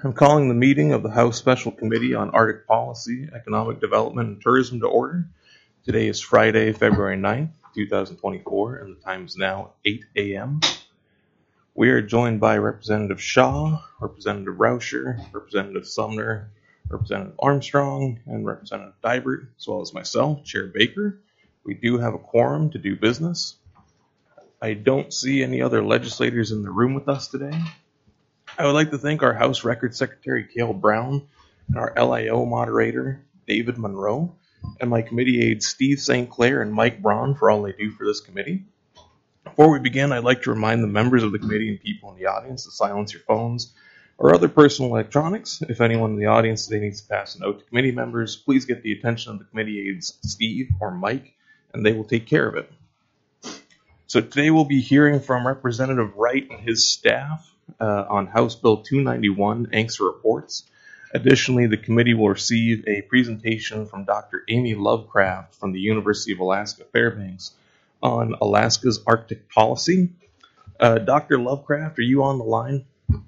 I'm calling the meeting of the House Special Committee on Arctic Policy, Economic Development, and Tourism to order. Today is Friday, February 9th, 2024, and the time is now 8 a.m. We are joined by Representative Shaw, Representative Rauscher, Representative Sumner, Representative Armstrong, and Representative Dybert, as well as myself, Chair Baker. We do have a quorum to do business. I don't see any other legislators in the room with us today. I would like to thank our House Records Secretary, Cale Brown, and our LIO moderator, David Monroe, and my committee aides, Steve St. Clair and Mike Braun, for all they do for this committee. Before we begin, I'd like to remind the members of the committee and people in the audience to silence your phones or other personal electronics. If anyone in the audience today needs to pass a note to committee members, please get the attention of the committee aides, Steve or Mike, and they will take care of it. So today we'll be hearing from Representative Wright and his staff on House Bill 291, ANCSA reports. Additionally, the committee will receive a presentation from Dr. Amy Lovecraft from the University of Alaska Fairbanks on Alaska's Arctic policy. Dr. Lovecraft, are you on the line?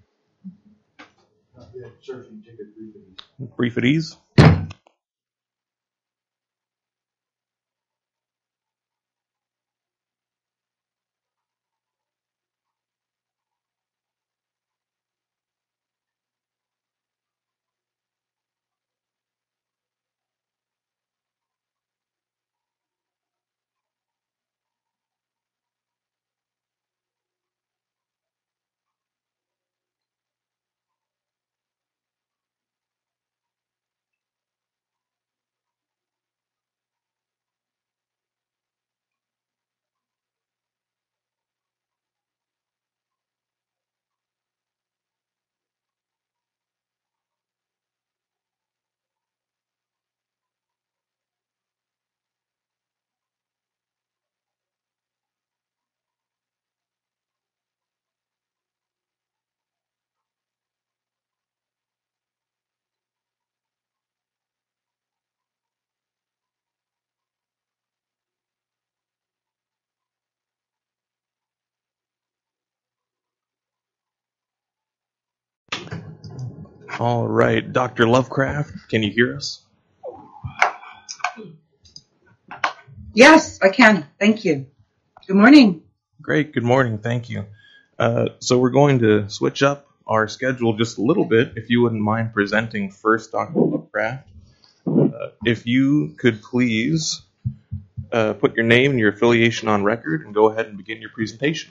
Yeah, sure, if you take a Brief at ease. All right, Dr. Lovecraft, can you hear us? Yes, I can. Thank you. Good morning. Great, good morning, thank you. So we're going to switch up our schedule just a little bit, if you wouldn't mind presenting first, Dr. Lovecraft. If you could please put your name and your affiliation on record and go ahead and begin your presentation.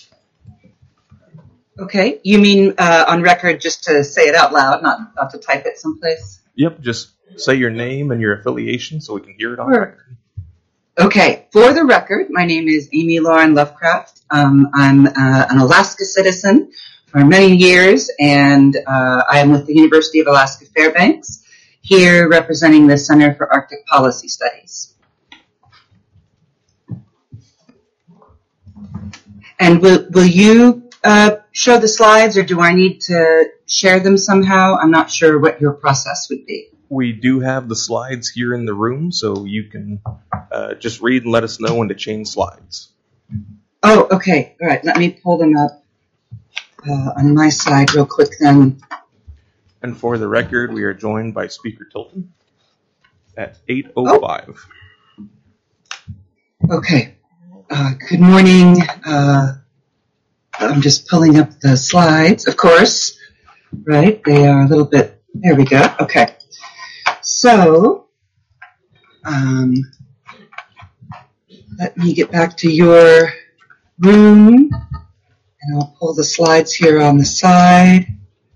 Okay, you mean on record just to say it out loud, not to type it someplace? Yep, just say your name and your affiliation so we can hear it on record. Okay, for the record, my name is Amy Lauren Lovecraft. I'm an Alaska citizen for many years, and I am with the University of Alaska Fairbanks, here representing the Center for Arctic Policy Studies. And will you show the slides, or do I need to share them somehow? I'm not sure what your process would be. We do have the slides here in the room, so you can just read and let us know when to change slides. Oh, okay. All right. Let me pull them up on my side real quick then. And for the record, we are joined by Speaker Tilton at 8:05. Okay. Good morning. I'm just pulling up the slides, of course. Right. They are a little bit. There we go. Okay. So, let me get back to your room, and I'll pull the slides here on the side.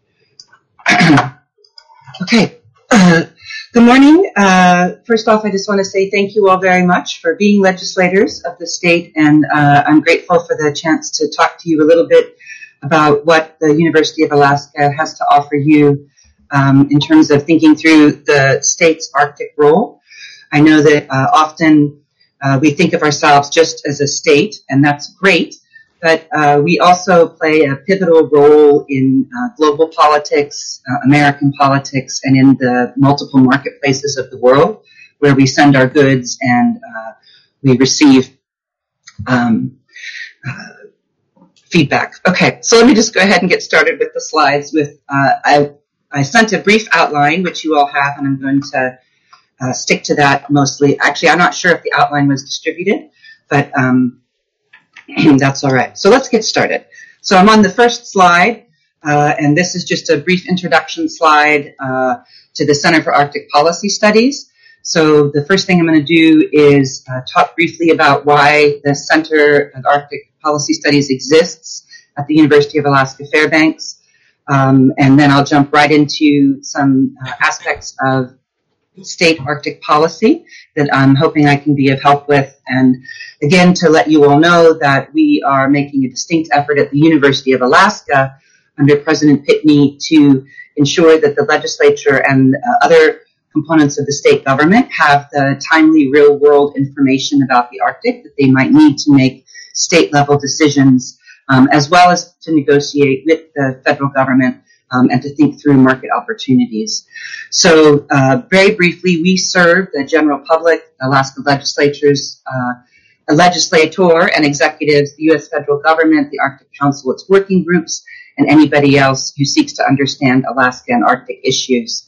Okay. Good morning. First off, I just want to say thank you all very much for being legislators of the state, and I'm grateful for the chance to talk to you a little bit about what the University of Alaska has to offer you in terms of thinking through the state's Arctic role. I know that often we think of ourselves just as a state, and that's great, but we also play a pivotal role in global politics, American politics, and in the multiple marketplaces of the world where we send our goods and we receive feedback. Okay, so let me just go ahead and get started with the slides. I sent a brief outline, which you all have, and I'm going to stick to that mostly. Actually, I'm not sure if the outline was distributed, but that's all right. So let's get started. So I'm on the first slide, and this is just a brief introduction slide to the Center for Arctic Policy Studies. So the first thing I'm going to do is talk briefly about why the Center of Arctic Policy Studies exists at the University of Alaska Fairbanks. And then I'll jump right into some aspects of state Arctic policy that I'm hoping I can be of help with. And again, to let you all know that we are making a distinct effort at the University of Alaska under President Pitney to ensure that the legislature and other components of the state government have the timely real-world information about the Arctic that they might need to make state-level decisions, as well as to negotiate with the federal government and to think through market opportunities. So very briefly, we serve the general public, Alaska legislators, a legislator and executives, the U.S. federal government, the Arctic Council, its working groups, and anybody else who seeks to understand Alaska and Arctic issues.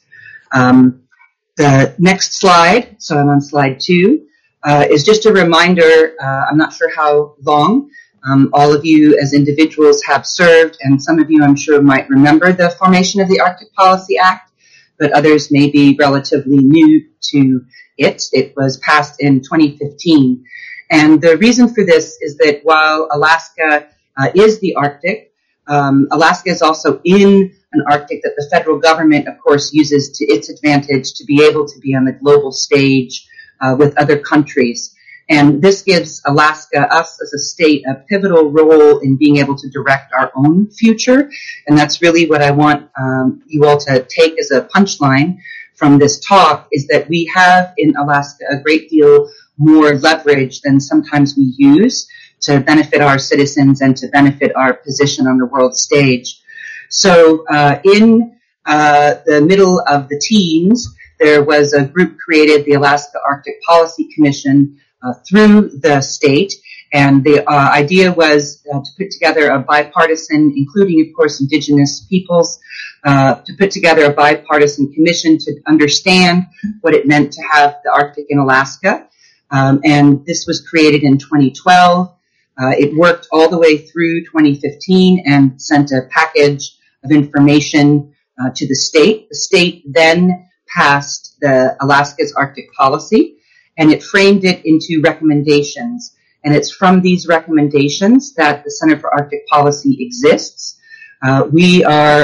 The next slide, so I'm on slide 2, is just a reminder. I'm not sure how long all of you as individuals have served, and some of you I'm sure might remember the formation of the Arctic Policy Act, but others may be relatively new to it. It was passed in 2015. And the reason for this is that while Alaska is the Arctic, Alaska is also in an Arctic that the federal government, of course, uses to its advantage to be able to be on the global stage with other countries. And this gives Alaska, us as a state, a pivotal role in being able to direct our own future. And that's really what I want you all to take as a punchline from this talk, is that we have in Alaska a great deal more leverage than sometimes we use to benefit our citizens and to benefit our position on the world stage. So in the middle of the teens, there was a group created, the Alaska Arctic Policy Commission, through the state, and the idea was to put together a bipartisan, including, of course, Indigenous peoples, to put together a bipartisan commission to understand what it meant to have the Arctic in Alaska. And this was created in 2012. It worked all the way through 2015 and sent a package of information to the state. The state then passed the Alaska's Arctic policy, and it framed it into recommendations. And it's from these recommendations that the Center for Arctic Policy exists. We,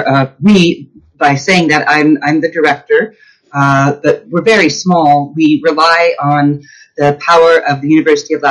by saying that, I'm the director, but we're very small. We rely on the power of the University of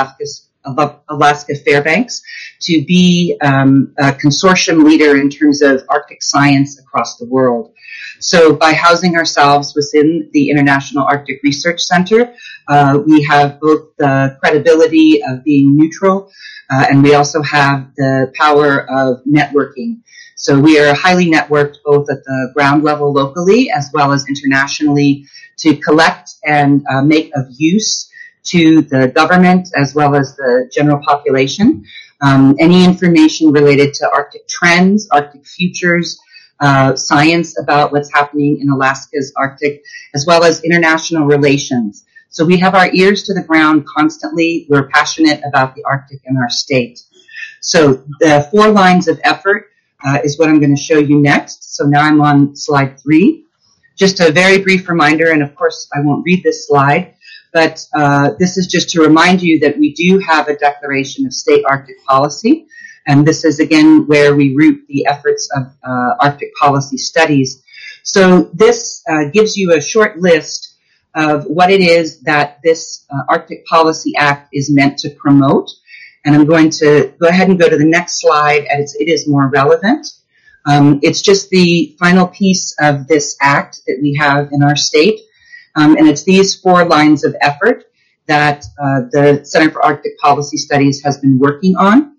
Alaska Fairbanks to be a consortium leader in terms of Arctic science across the world. So by housing ourselves within the International Arctic Research Center, we have both the credibility of being neutral, and we also have the power of networking. So we are highly networked both at the ground level locally as well as internationally to collect and make of use to the government as well as the general population any information related to Arctic trends, Arctic futures, science about what's happening in Alaska's Arctic, as well as international relations. So we have our ears to the ground constantly. We're passionate about the Arctic in our state. So the 4 lines of effort is what I'm going to show you next. So now I'm on slide 3. Just a very brief reminder, and of course I won't read this slide, but this is just to remind you that we do have a declaration of state Arctic policy. And this is, again, where we root the efforts of Arctic policy studies. So this gives you a short list of what it is that this Arctic Policy Act is meant to promote. And I'm going to go ahead and go to the next slide, as it is more relevant. It's just the final piece of this act that we have in our state. And it's these 4 lines of effort that the Center for Arctic Policy Studies has been working on.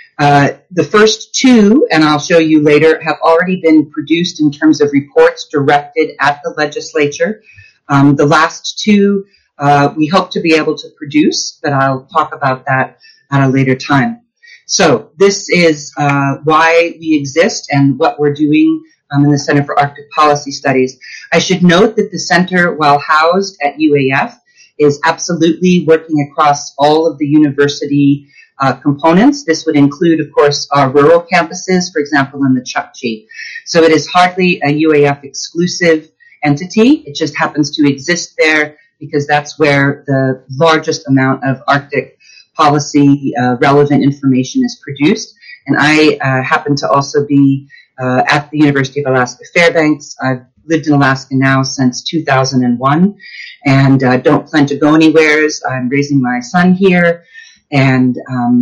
The first 2, and I'll show you later, have already been produced in terms of reports directed at the legislature. The last 2 we hope to be able to produce, but I'll talk about that at a later time. So this is why we exist and what we're doing I'm in the Center for Arctic Policy Studies. I should note that the center, while housed at UAF, is absolutely working across all of the university components. This would include, of course, our rural campuses, for example, in the Chukchi. So it is hardly a UAF exclusive entity. It just happens to exist there because that's where the largest amount of Arctic policy relevant information is produced. And I happen to also be at the University of Alaska Fairbanks. I've lived in Alaska now since 2001 and don't plan to go anywhere. I'm raising my son here, and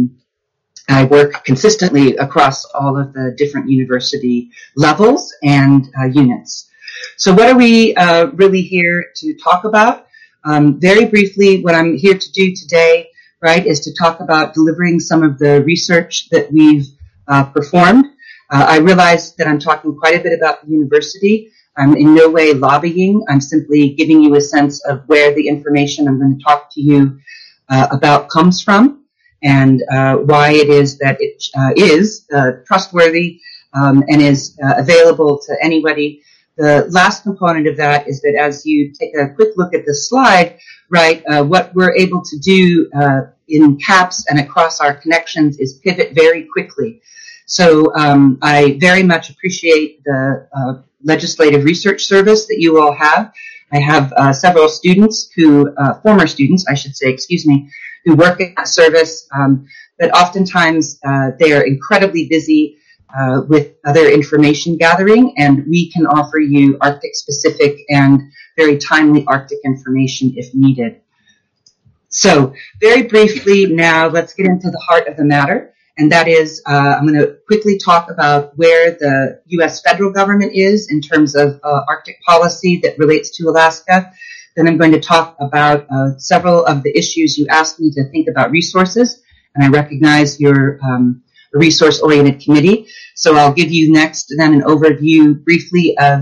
I work consistently across all of the different university levels and units. So what are we really here to talk about? Very briefly, what I'm here to do today, right, is to talk about delivering some of the research that we've performed. I realize that I'm talking quite a bit about the university. I'm in no way lobbying. I'm simply giving you a sense of where the information I'm going to talk to you about comes from, and why it is that it is trustworthy and is available to anybody. The last component of that is that as you take a quick look at this slide, right, what we're able to do in CAPS and across our connections is pivot very quickly. So I very much appreciate the legislative research service that you all have. I have several students who, former students, I should say, excuse me, who work in that service, but oftentimes they are incredibly busy with other information gathering, and we can offer you Arctic-specific and very timely Arctic information if needed. So very briefly now, let's get into the heart of the matter, and that is I'm going to quickly talk about where the U.S. federal government is in terms of Arctic policy that relates to Alaska. Then I'm going to talk about several of the issues you asked me to think about resources, and I recognize you're a resource-oriented committee. So I'll give you next then an overview briefly of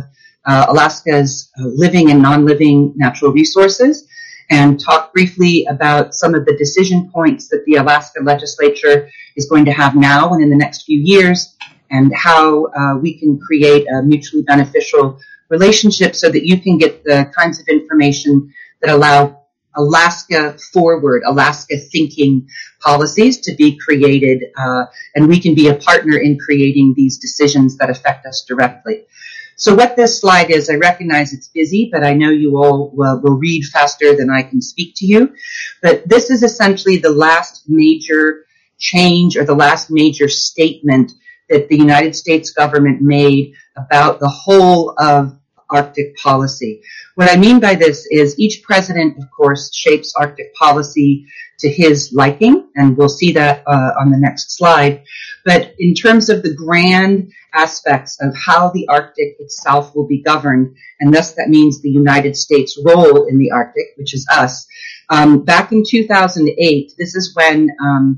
Alaska's living and non-living natural resources, and talk briefly about some of the decision points that the Alaska legislature is going to have now and in the next few years, and how we can create a mutually beneficial relationship so that you can get the kinds of information that allow Alaska forward, Alaska thinking policies to be created, and we can be a partner in creating these decisions that affect us directly. So what this slide is, I recognize it's busy, but I know you all will read faster than I can speak to you. But this is essentially the last major change or the last major statement that the United States government made about the whole of Arctic policy. What I mean by this is each president, of course, shapes Arctic policy to his liking, and we'll see that on the next slide. But in terms of the grand aspects of how the Arctic itself will be governed, and thus that means the United States' role in the Arctic, which is us, back in 2008, this is when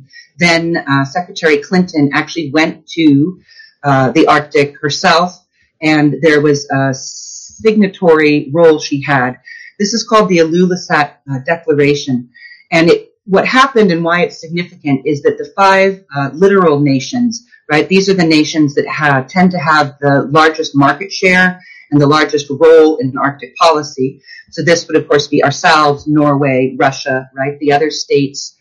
then Secretary Clinton actually went to the Arctic herself, and there was a signatory role she had. This is called the Ilulissat Declaration. And what happened and why it's significant is that the 5 littoral nations, right, these are the nations that tend to have the largest market share and the largest role in Arctic policy. So this would, of course, be ourselves, Norway, Russia, right, the other states,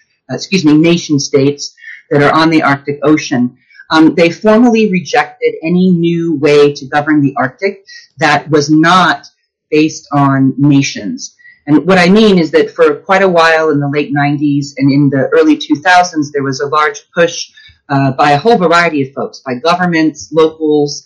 nation states that are on the Arctic Ocean. They formally rejected any new way to govern the Arctic that was not based on nations. And what I mean is that for quite a while in the late 90s and in the early 2000s, there was a large push by a whole variety of folks, by governments, locals,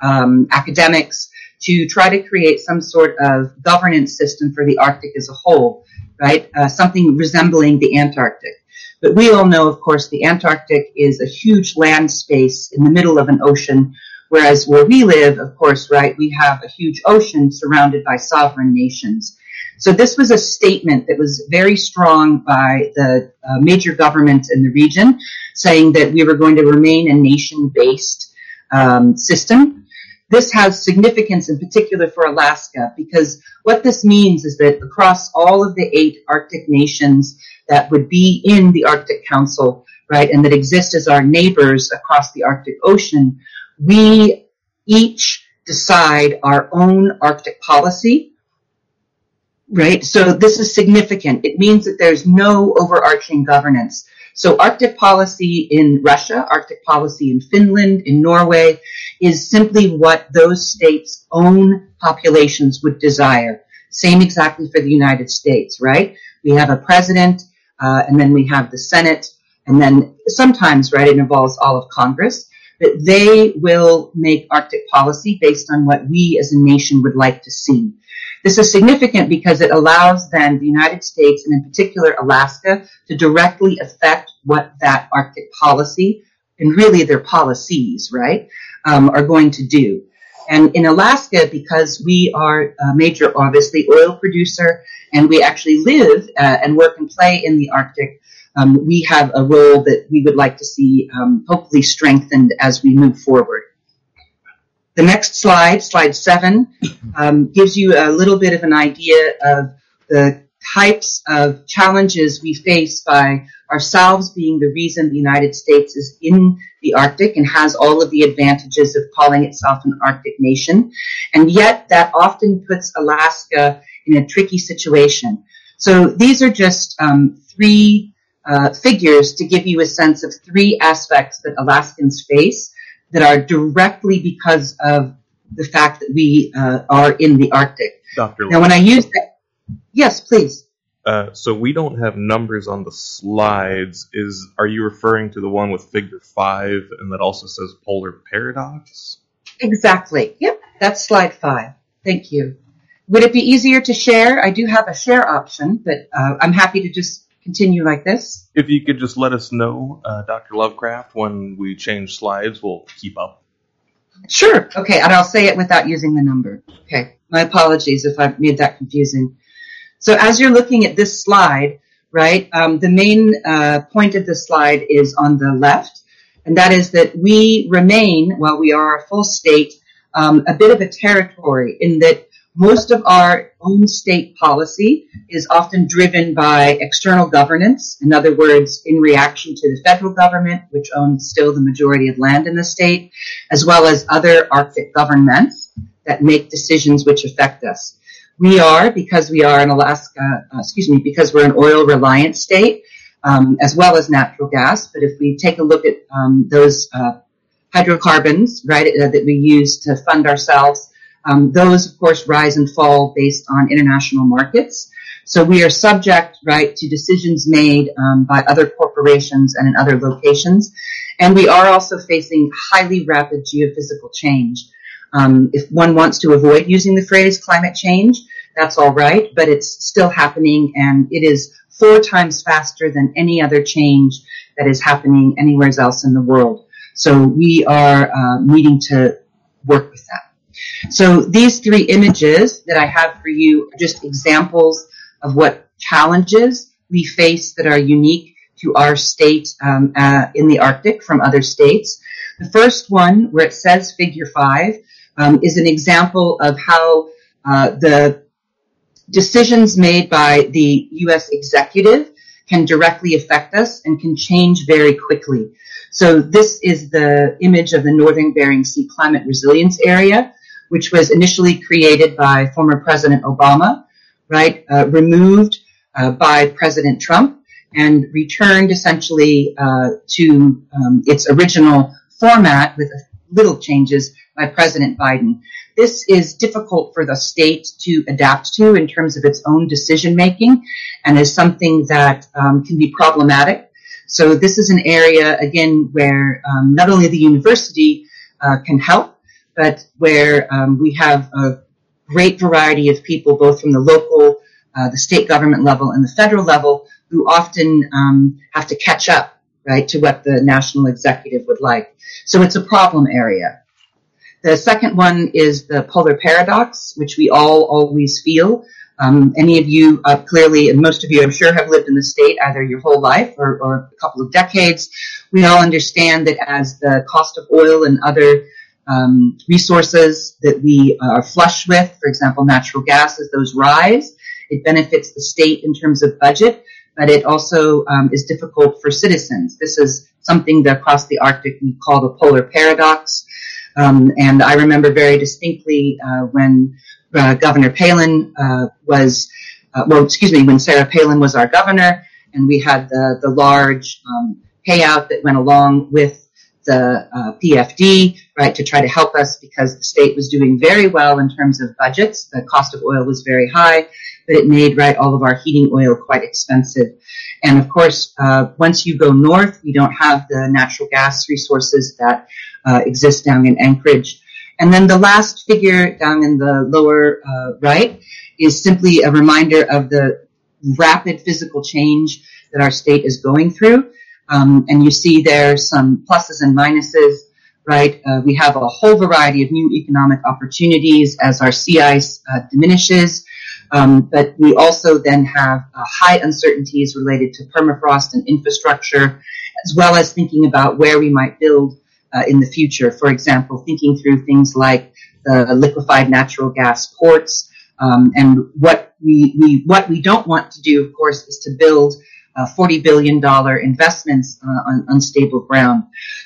academics, to try to create some sort of governance system for the Arctic as a whole, right? Something resembling the Antarctic. But we all know, of course, the Antarctic is a huge land space in the middle of an ocean, whereas where we live, of course, right, we have a huge ocean surrounded by sovereign nations. So this was a statement that was very strong by the major governments in the region, saying that we were going to remain a nation-based system. This has significance in particular for Alaska, because what this means is that across all of the 8 Arctic nations that would be in the Arctic Council, right, and that exist as our neighbors across the Arctic Ocean, we each decide our own Arctic policy, right? So this is significant. It means that there's no overarching governance. So Arctic policy in Russia, Arctic policy in Finland, in Norway, is simply what those states' own populations would desire. Same exactly for the United States, right? We have a president, and then we have the Senate, and then sometimes, right, it involves all of Congress, that they will make Arctic policy based on what we as a nation would like to see. This is significant because it allows then the United States, and in particular Alaska, to directly affect what that Arctic policy, and really their policies, right, are going to do. And in Alaska, because we are a major, obviously, oil producer, and we actually live and work and play in the Arctic, we have a role that we would like to see hopefully strengthened as we move forward. The next slide, slide 7, gives you a little bit of an idea of the types of challenges we face by ourselves being the reason the United States is in the Arctic and has all of the advantages of calling itself an Arctic nation. And yet that often puts Alaska in a tricky situation. So these are just 3 figures to give you a sense of 3 aspects that Alaskans face that are directly because of the fact that we are in the Arctic. Dr. Now, when I use that, yes, please. So we don't have numbers on the slides. Are you referring to the one with figure 5 and that also says polar paradox? Exactly. Yep, that's slide 5. Thank you. Would it be easier to share? I do have a share option, but I'm happy to just continue like this. If you could just let us know, Dr. Lovecraft, when we change slides, we'll keep up. Sure. Okay, and I'll say it without using the number. Okay, my apologies if I've made that confusing. So as you're looking at this slide, right, the main point of this slide is on the left, and that is that we remain, while we are a full state, a bit of a territory in that most of our own state policy is often driven by external governance. In other words, in reaction to the federal government, which owns still the majority of land in the state, as well as other Arctic governments that make decisions which affect us. We are, because we are in Alaska, because we're an oil-reliant state, as well as natural gas. But if we take a look at those hydrocarbons, right, that we use to fund ourselves, those, of course, rise and fall based on international markets. So we are subject, right, to decisions made by other corporations and in other locations. And we are also facing highly rapid geophysical change. If one wants to avoid using the phrase climate change, that's all right, but it's still happening, and it is 4 times faster than any other change that is happening anywhere else in the world. So we are needing to work with that. So these 3 images that I have for you are just examples of what challenges we face that are unique to our state in the Arctic from other states. The first one, where it says figure 5, is an example of how the decisions made by the U.S. executive can directly affect us and can change very quickly. So this is the image of the Northern Bering Sea Climate Resilience Area, which was initially created by former President Obama, right, removed by President Trump, and returned essentially to its original format with little changes by President Biden. This is difficult for the state to adapt to in terms of its own decision making, and is something that can be problematic. So this is an area, again, where not only the university can help, but where we have a great variety of people, both from the local, the state government level, and the federal level, who often have to catch up, right, to what the national executive would like. So it's a problem area. The second one is the polar paradox, which we all always feel. Any of you clearly, and most of you I'm sure, have lived in the state either your whole life or a couple of decades. We all understand that as the cost of oil and other resources that we are flush with, for example, natural gas, as those rise, it benefits the state in terms of budget, but it also is difficult for citizens. This is something that across the Arctic we call the polar paradox. And I remember very distinctly when Governor Palin when Sarah Palin was our governor, and we had the large payout that went along with the PFD, right, to try to help us because the state was doing very well in terms of budgets. The cost of oil was very high, but it made, right, all of our heating oil quite expensive. And of course, once you go north, we don't have the natural gas resources that exist down in Anchorage. And then the last figure down in the lower right is simply a reminder of the rapid physical change that our state is going through. And you see there some pluses and minuses, right? We have a whole variety of new economic opportunities as our sea ice diminishes. But we also then have high uncertainties related to permafrost and infrastructure, as well as thinking about where we might build in the future. For example, thinking through things like the liquefied natural gas ports, and what we don't want to do, of course, is to build $40 billion investments on unstable ground.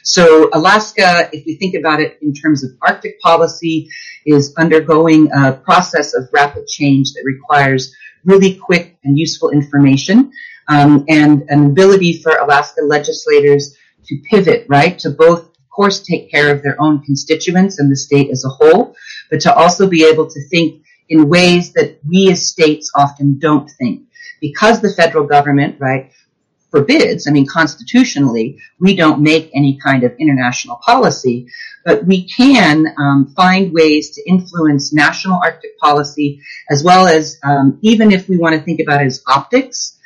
So Alaska, if we think about it in terms of Arctic policy, is undergoing a process of rapid change that requires really quick and useful information, and an ability for Alaska legislators to pivot, right, to both, of course, take care of their own constituents and the state as a whole, but to also be able to think in ways that we as states often don't think. Because the federal government, right, forbids, constitutionally, we don't make any kind of international policy, but we can find ways to influence national Arctic policy, as well as, even if we want to think about it as optics,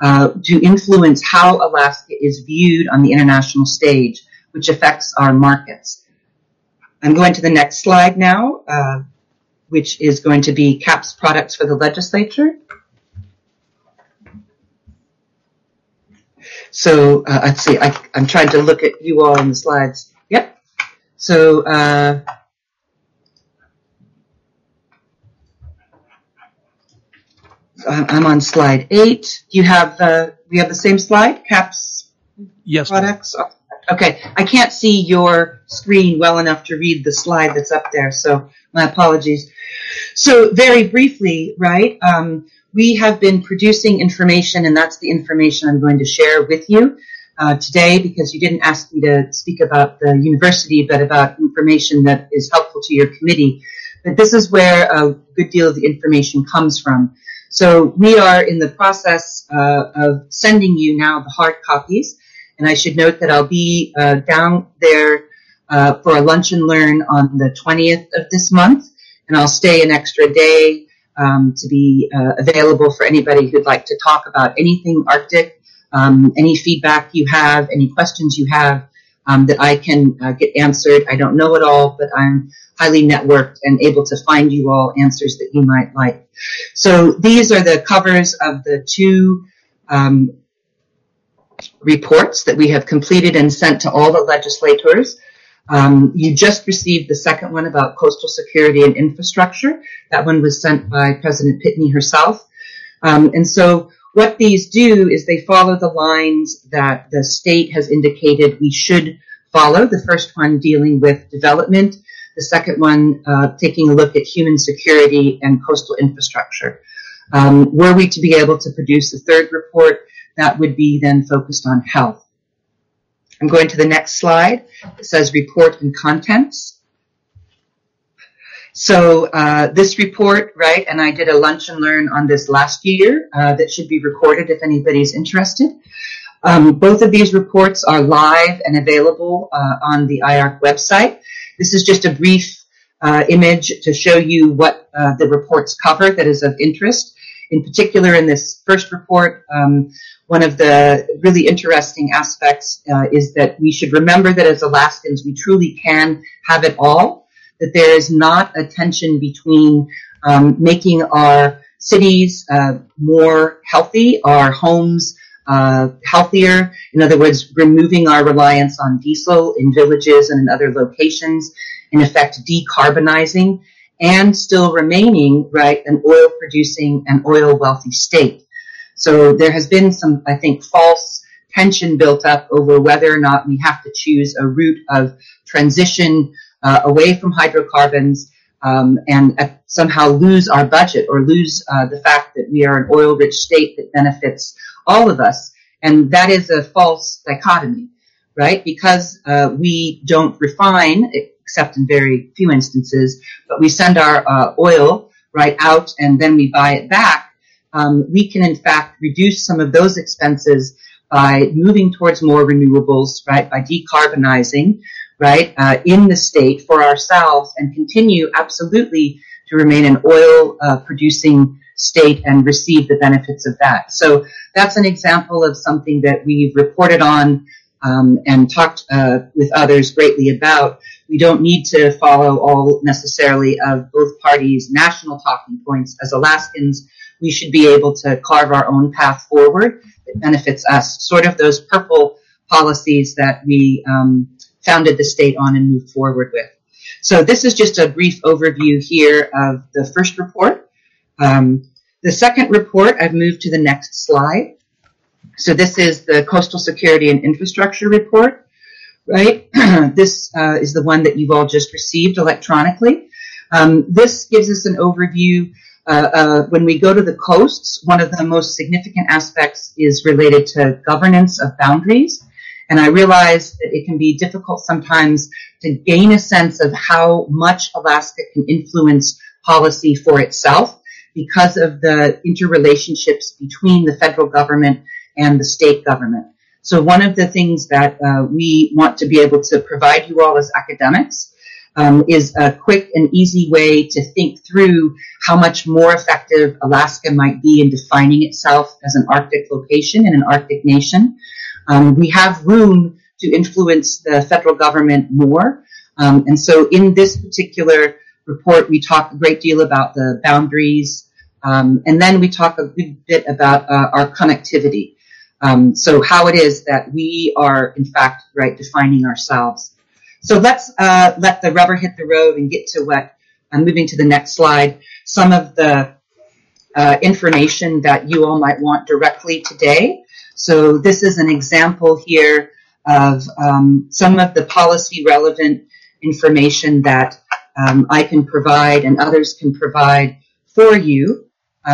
to influence how Alaska is viewed on the international stage, which affects our markets. I'm going to the next slide now, which is going to be CAP's products for the legislature. So let's see, I'm trying to look at you all in the slides. Yep. So I'm on slide 8. Do you have we have the same slide, CAP's Yes. products? Okay, I can't see your screen well enough to read the slide that's up there, so my apologies. So very briefly, right, we have been producing information, and that's the information I'm going to share with you today, because you didn't ask me to speak about the university, but about information that is helpful to your committee. But this is where a good deal of the information comes from. So we are in the process of sending you now the hard copies, and I should note that I'll be down there for a lunch and learn on the 20th of this month, and I'll stay an extra day to be available for anybody who'd like to talk about anything Arctic, any feedback you have, any questions you have that I can get answered. I don't know it all, but I'm highly networked and able to find you all answers that you might like. So these are the covers of the 2 reports that we have completed and sent to all the legislators. You just received the second one about coastal security and infrastructure. That one was sent by President Pitney herself. And so what these do is they follow the lines that the state has indicated we should follow. The first one dealing with development, the second one taking a look at human security and coastal infrastructure. Were we to be able to produce a third report, that would be then focused on health. I'm going to the next slide. It says report and contents. So this report, right, and I did a lunch and learn on this last year that should be recorded if anybody's interested. Both of these reports are live and available on the IARC website. This is just a brief image to show you what the reports cover that is of interest. In particular, in this first report, one of the really interesting aspects is that we should remember that as Alaskans, we truly can have it all, that there is not a tension between making our cities more healthy, our homes healthier. In other words, removing our reliance on diesel in villages and in other locations, in effect decarbonizing, and still remaining, right, an oil-producing and oil-wealthy state. So there has been some, I think, false tension built up over whether or not we have to choose a route of transition away from hydrocarbons and somehow lose our budget or lose the fact that we are an oil-rich state that benefits all of us. And that is a false dichotomy, right? Because we don't refine, except in very few instances, but we send our oil right out and then we buy it back. We can in fact reduce some of those expenses by moving towards more renewables, right? By decarbonizing, right? In the state for ourselves and continue absolutely to remain an oil producing state and receive the benefits of that. So that's an example of something that we've reported on and talked with others greatly about. We don't need to follow all necessarily of both parties' national talking points. As Alaskans, we should be able to carve our own path forward that benefits us, sort of those purple policies that we founded the state on and moved forward with. So this is just a brief overview here of the first report. The second report, I've moved to the next slide. So this is the Coastal Security and Infrastructure Report, right? This is the one that you've all just received electronically. This gives us an overview. When we go to the coasts, one of the most significant aspects is related to governance of boundaries. And I realize that it can be difficult sometimes to gain a sense of how much Alaska can influence policy for itself because of the interrelationships between the federal government and the state government. So one of the things that we want to be able to provide you all as academics is a quick and easy way to think through how much more effective Alaska might be in defining itself as an Arctic location and an Arctic nation. We have room to influence the federal government more. And so in this particular report, we talk a great deal about the boundaries, and then we talk a good bit about our connectivity. So how it is that we are, in fact, right, defining ourselves. So let's let the rubber hit the road and get to what I'm moving to the next slide. Some of the information that you all might want directly today. So this is an example here of some of the policy relevant information that I can provide and others can provide for you.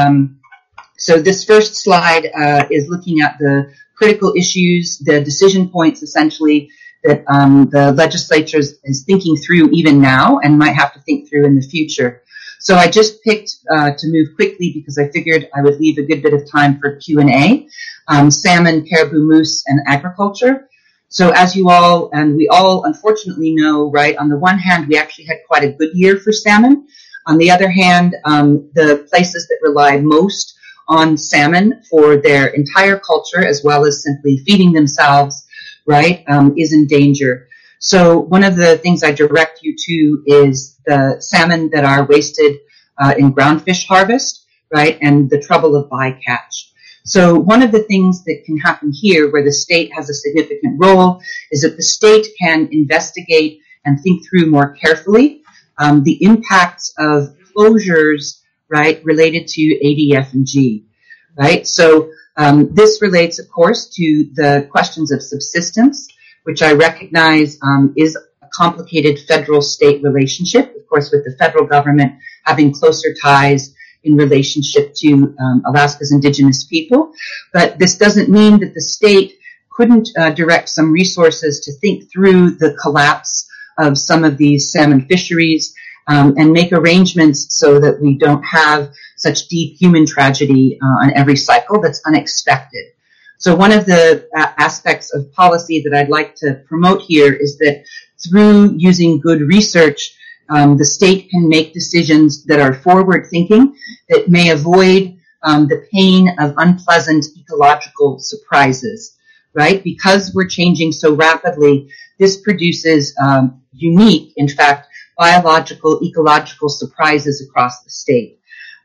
So this first slide is looking at the critical issues, the decision points essentially that the legislature is thinking through even now and might have to think through in the future. So I just picked to move quickly because I figured I would leave a good bit of time for Q&A. Salmon, caribou, moose, and agriculture. So as you all, and we all unfortunately know, right, on the one hand, we actually had quite a good year for salmon. On the other hand, the places that rely most on salmon for their entire culture, as well as simply feeding themselves, right, is in danger. So one of the things I direct you to is the salmon that are wasted in groundfish harvest, right, and the trouble of bycatch. So one of the things that can happen here where the state has a significant role is that the state can investigate and think through more carefully the impacts of closures, right, related to ADF&G, right? So this relates, of course, to the questions of subsistence, which I recognize is a complicated federal-state relationship, of course, with the federal government having closer ties in relationship to Alaska's indigenous people. But this doesn't mean that the state couldn't direct some resources to think through the collapse of some of these salmon fisheries and make arrangements so that we don't have such deep human tragedy on every cycle that's unexpected. So one of the aspects of policy that I'd like to promote here is that through using good research, the state can make decisions that are forward-thinking, that may avoid the pain of unpleasant ecological surprises, right? Because we're changing so rapidly, this produces unique, in fact, biological, ecological surprises across the state.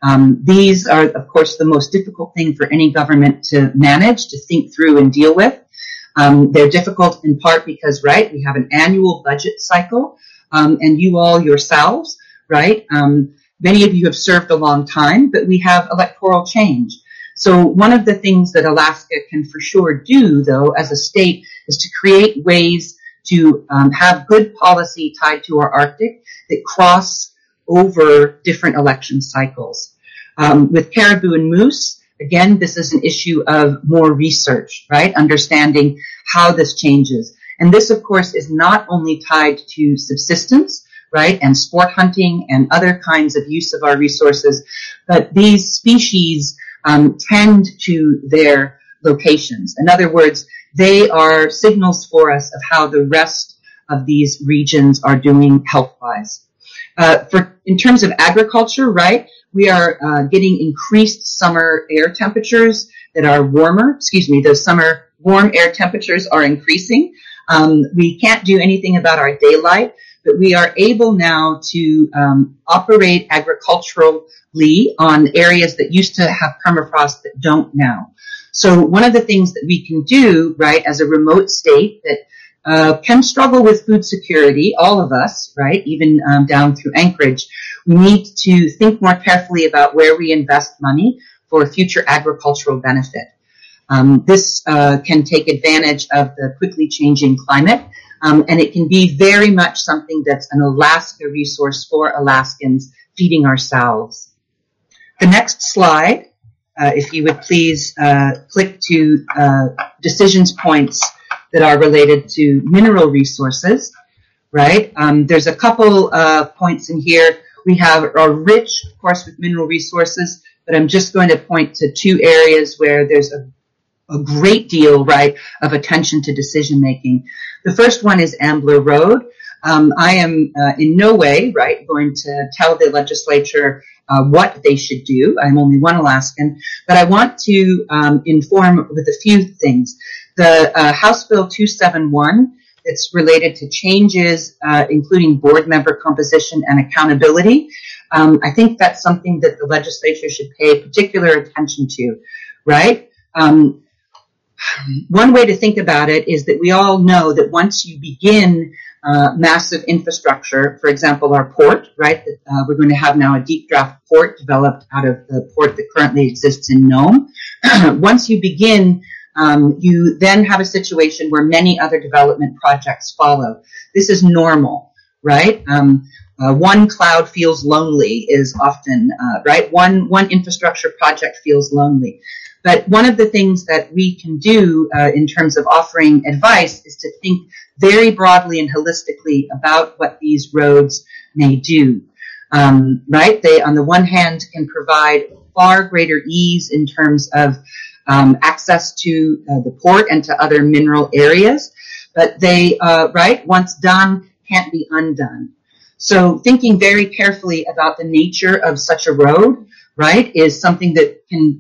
These are, of course, the most difficult thing for any government to manage, to think through and deal with. They're difficult in part because, right, we have an annual budget cycle, and you all yourselves, right? Many of you have served a long time, but we have electoral change. So one of the things that Alaska can for sure do, though, as a state, is to create ways to have good policy tied to our Arctic that cross over different election cycles. With caribou and moose, again, this is an issue of more research, right? Understanding how this changes. And this, of course, is not only tied to subsistence, right, and sport hunting and other kinds of use of our resources, but these species tend to their locations. In other words, they are signals for us of how the rest of these regions are doing health-wise. In terms of agriculture, right, we are getting increased summer air temperatures that are warmer. Those summer warm air temperatures are increasing. We can't do anything about our daylight, but we are able now to operate agriculturally on areas that used to have permafrost that don't now. So one of the things that we can do, right, as a remote state that can struggle with food security, all of us, right, even down through Anchorage, we need to think more carefully about where we invest money for future agricultural benefit. This can take advantage of the quickly changing climate, and it can be very much something that's an Alaska resource for Alaskans feeding ourselves. The next slide, if you would please click to decisions points that are related to mineral resources, right? There's a couple points in here. We are rich, of course, with mineral resources, but I'm just going to point to two areas where there's a great deal, right, of attention to decision making. The first one is Ambler Road. I am in no way, right, going to tell the legislature what they should do. I'm only one Alaskan, but I want to inform with a few things. The House Bill 271 that's related to changes, including board member composition and accountability. I think that's something that the legislature should pay particular attention to, right? One way to think about it is that we all know that once you begin massive infrastructure, for example, our port, right, that we're going to have now a deep draft port developed out of the port that currently exists in Nome. Once you begin, you then have a situation where many other development projects follow. This is normal, right? One cloud feels lonely is often, right? One infrastructure project feels lonely. But one of the things that we can do in terms of offering advice is to think very broadly and holistically about what these roads may do, right? They, on the one hand, can provide far greater ease in terms of access to the port and to other mineral areas, but they, right, once done, can't be undone. So thinking very carefully about the nature of such a road, right, is something that can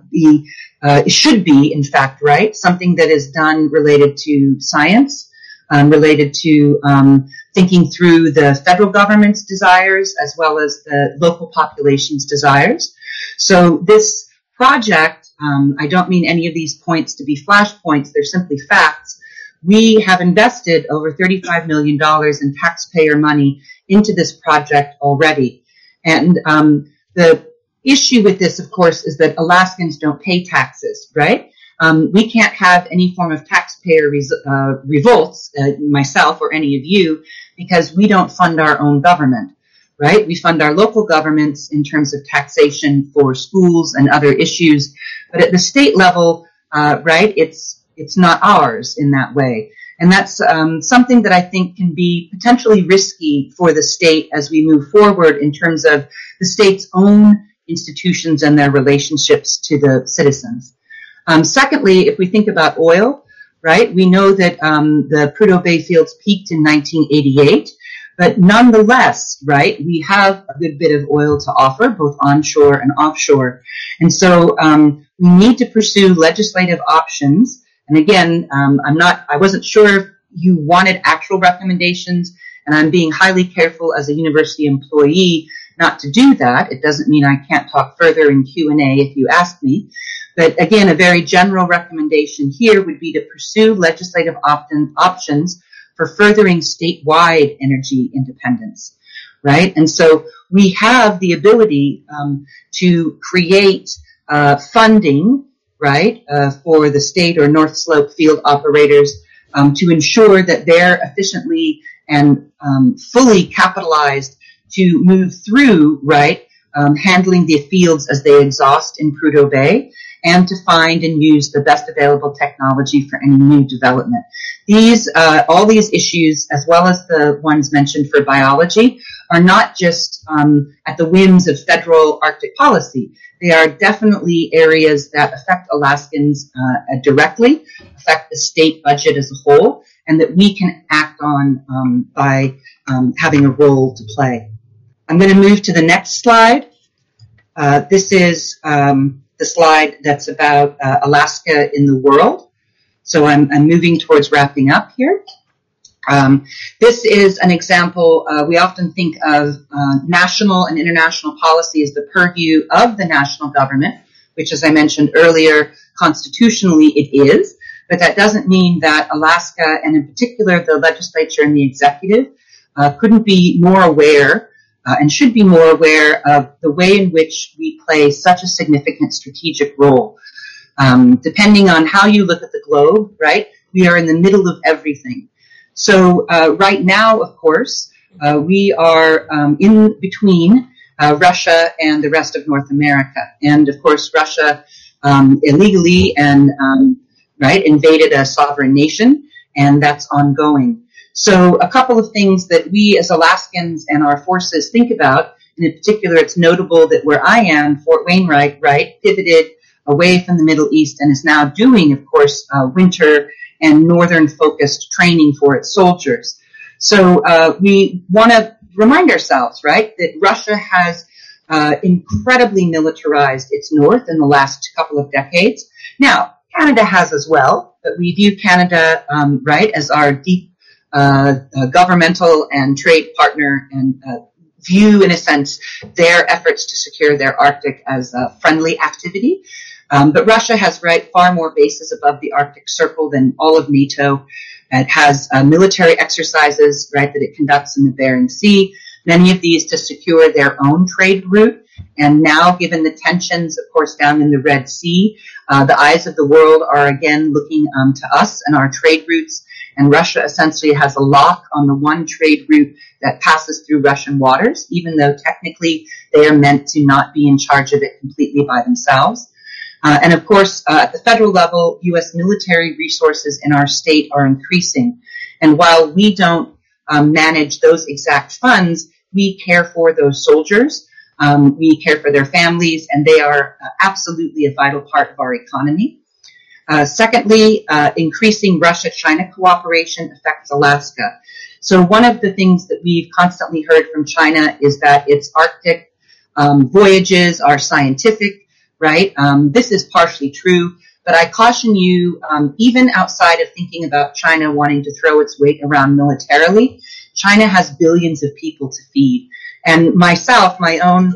should be, in fact, right, something that is done related to science, related to thinking through the federal government's desires as well as the local population's desires. So this project, I don't mean any of these points to be flashpoints, they're simply facts. We have invested over $35 million in taxpayer money into this project already. And the issue with this, of course, is that Alaskans don't pay taxes, right? We can't have any form of taxpayer revolts, myself or any of you, because we don't fund our own government, right? We fund our local governments in terms of taxation for schools and other issues. But at the state level, right, it's not ours in that way. And that's something that I think can be potentially risky for the state as we move forward in terms of the state's own institutions and their relationships to the citizens. Secondly, if we think about oil, right, we know that the Prudhoe Bay fields peaked in 1988, but nonetheless, right, we have a good bit of oil to offer, both onshore and offshore. And so we need to pursue legislative options. And again, I wasn't sure if you wanted actual recommendations, and I'm being highly careful as a university employee not to do that. It doesn't mean I can't talk further in Q&A if you ask me. But again, a very general recommendation here would be to pursue legislative options for furthering statewide energy independence, right? And so we have the ability to create funding, right, for the state or North Slope field operators to ensure that they're efficiently and fully capitalized to move through, right, handling the fields as they exhaust in Prudhoe Bay, and to find and use the best available technology for any new development. All these issues, as well as the ones mentioned for biology, are not just at the whims of federal Arctic policy. They are definitely areas that affect Alaskans directly, affect the state budget as a whole, and that we can act on by having a role to play. I'm going to move to the next slide. This is the slide that's about Alaska in the world. So I'm moving towards wrapping up here. This is an example. We often think of national and international policy as the purview of the national government, which, as I mentioned earlier, constitutionally it is. But that doesn't mean that Alaska, and in particular the legislature and the executive, couldn't be more aware and should be more aware of the way in which we play such a significant strategic role. Depending on how you look at the globe, right, we are in the middle of everything. So right now, of course, we are in between Russia and the rest of North America. And, of course, Russia illegally and invaded a sovereign nation, and that's ongoing. So a couple of things that we as Alaskans and our forces think about, and in particular it's notable that where I am, Fort Wainwright, right, pivoted away from the Middle East and is now doing, of course, winter and northern-focused training for its soldiers. So we want to remind ourselves, right, that Russia has incredibly militarized its north in the last couple of decades. Now, Canada has as well, but we view Canada, as our deep governmental and trade partner, and view, in a sense, their efforts to secure their Arctic as a friendly activity. But Russia has, far more bases above the Arctic Circle than all of NATO. It has military exercises, that it conducts in the Bering Sea, many of these to secure their own trade route. And now, given the tensions, of course, down in the Red Sea, the eyes of the world are again looking to us and our trade routes. And Russia essentially has a lock on the one trade route that passes through Russian waters, even though technically they are meant to not be in charge of it completely by themselves. And of course, at the federal level, U.S. military resources in our state are increasing. And while we don't manage those exact funds, we care for those soldiers. We care for their families, and they are absolutely a vital part of our economy. Secondly, increasing Russia-China cooperation affects Alaska. So one of the things that we've constantly heard from China is that its Arctic voyages are scientific, right? This is partially true, but I caution you, even outside of thinking about China wanting to throw its weight around militarily, China has billions of people to feed. And myself, my own,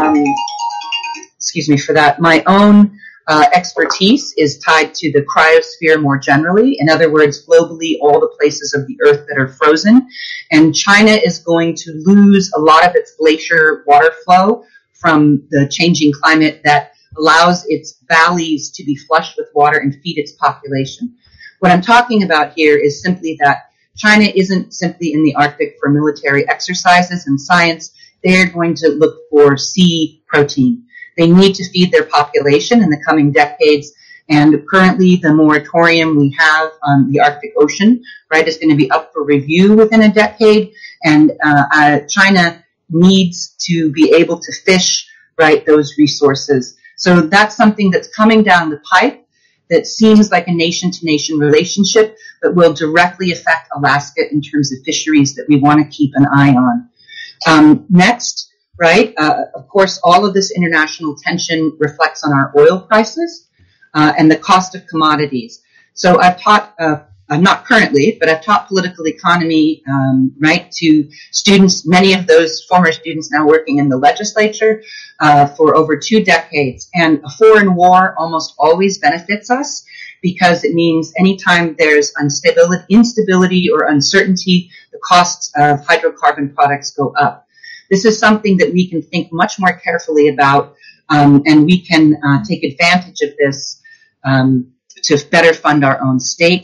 my own expertise is tied to the cryosphere more generally. In other words, globally, all the places of the Earth that are frozen. And China is going to lose a lot of its glacier water flow from the changing climate that allows its valleys to be flushed with water and feed its population. What I'm talking about here is simply that China isn't simply in the Arctic for military exercises and science. They're going to look for sea protein. They need to feed their population in the coming decades. And currently the moratorium we have on the Arctic Ocean, is going to be up for review within a decade. And China needs to be able to fish, those resources. So that's something that's coming down the pipe that seems like a nation-to-nation relationship, but will directly affect Alaska in terms of fisheries that we want to keep an eye on. Next, of course, all of this international tension reflects on our oil prices and the cost of commodities. So I've taught, I'm not currently, but I've taught political economy, to students, many of those former students now working in the legislature for over 2 decades. And a foreign war almost always benefits us because it means anytime there's instability or uncertainty, the costs of hydrocarbon products go up. This is something that we can think much more carefully about, and we can take advantage of this to better fund our own state.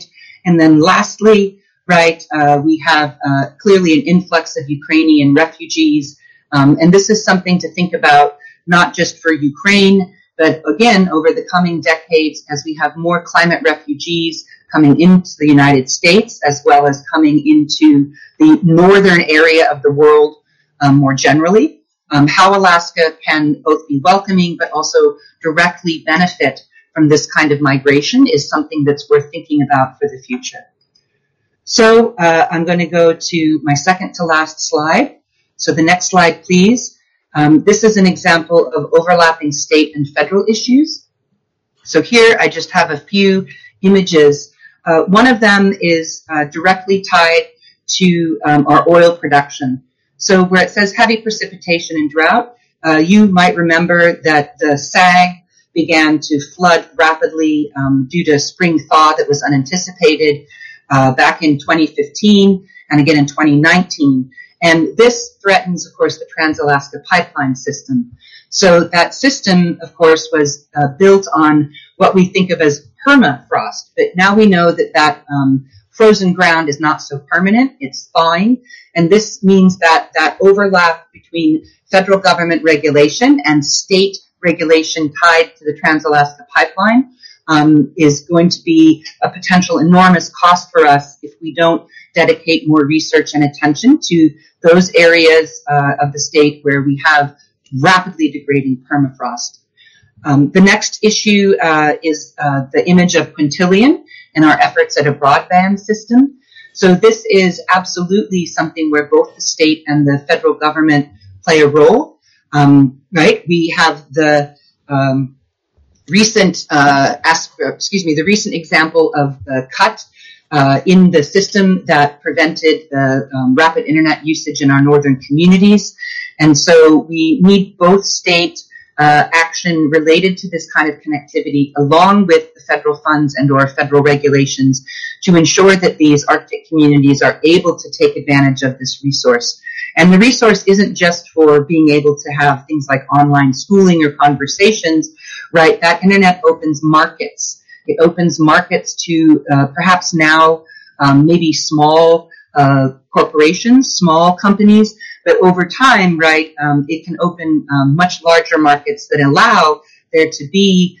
And then lastly, right, we have clearly an influx of Ukrainian refugees. And this is something to think about, not just for Ukraine, but again, over the coming decades, as we have more climate refugees coming into the United States, as well as coming into the northern area of the world more generally, how Alaska can both be welcoming but also directly benefit from this kind of migration is something that's worth thinking about for the future. So I'm going to go to my second to last slide. So the next slide, please. This is an example of overlapping state and federal issues. So here I just have a few images. One of them is directly tied to our oil production. So where it says heavy precipitation and drought, you might remember that the Sag began to flood rapidly due to spring thaw that was unanticipated back in 2015 and again in 2019. And this threatens, of course, the Trans-Alaska Pipeline system. So that system, of course, was built on what we think of as permafrost. But now we know that that frozen ground is not so permanent. It's thawing. And this means that that overlap between federal government regulation and state regulation tied to the Trans-Alaska Pipeline is going to be a potential enormous cost for us if we don't dedicate more research and attention to those areas of the state where we have rapidly degrading permafrost. The next issue is the image of Quintillion and our efforts at a broadband system. So this is absolutely something where both the state and the federal government play a role, right? We have the recent example of the cut in the system that prevented the rapid internet usage in our northern communities. And so we need both state action related to this kind of connectivity along with the federal funds and or federal regulations to ensure that these Arctic communities are able to take advantage of this resource. And the resource isn't just for being able to have things like online schooling or conversations, right? That internet opens markets. It opens markets to perhaps now maybe small corporations, small companies, but over time, right, it can open much larger markets that allow there to be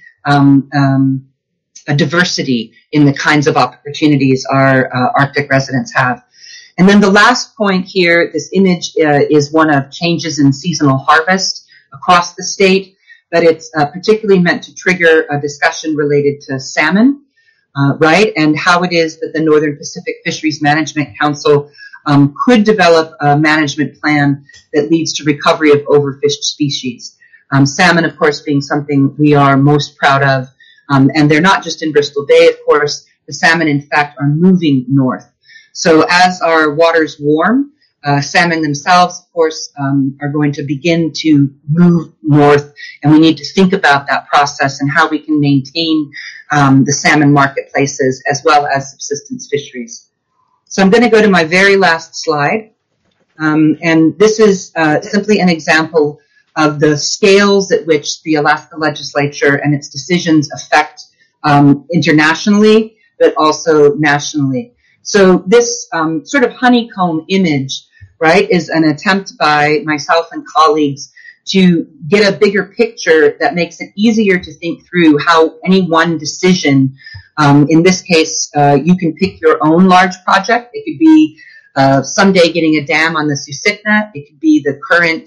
a diversity in the kinds of opportunities our Arctic residents have. And then the last point here, this image is one of changes in seasonal harvest across the state, but it's particularly meant to trigger a discussion related to salmon, right, and how it is that the Northern Pacific Fisheries Management Council could develop a management plan that leads to recovery of overfished species. Salmon, of course, being something we are most proud of, and they're not just in Bristol Bay, of course. The salmon, in fact, are moving north. So as our waters warm, salmon themselves, of course, are going to begin to move north, and we need to think about that process and how we can maintain the salmon marketplaces as well as subsistence fisheries. So I'm going to go to my very last slide, and this is simply an example of the scales at which the Alaska legislature and its decisions affect internationally, but also nationally. So this sort of honeycomb image, right, is an attempt by myself and colleagues to get a bigger picture that makes it easier to think through how any one decision, in this case, you can pick your own large project. It could be someday getting a dam on the Susitna. It could be the current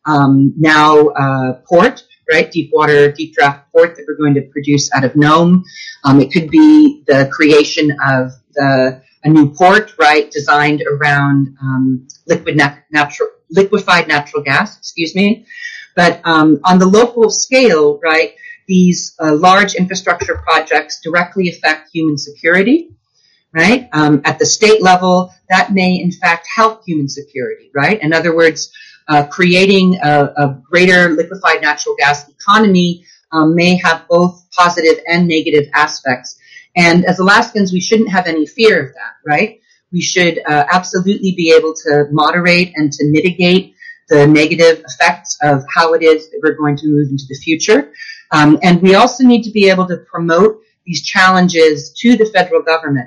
port, right, deep draft port that we're going to produce out of Nome. It could be the creation of a new port, right, designed around liquefied natural gas, But on the local scale, right, these large infrastructure projects directly affect human security, right? At the state level, that may in fact help human security, right? In other words, creating a greater liquefied natural gas economy may have both positive and negative aspects. And as Alaskans, we shouldn't have any fear of that, right? We should absolutely be able to moderate and to mitigate the negative effects of how it is that we're going to move into the future. And we also need to be able to promote these challenges to the federal government.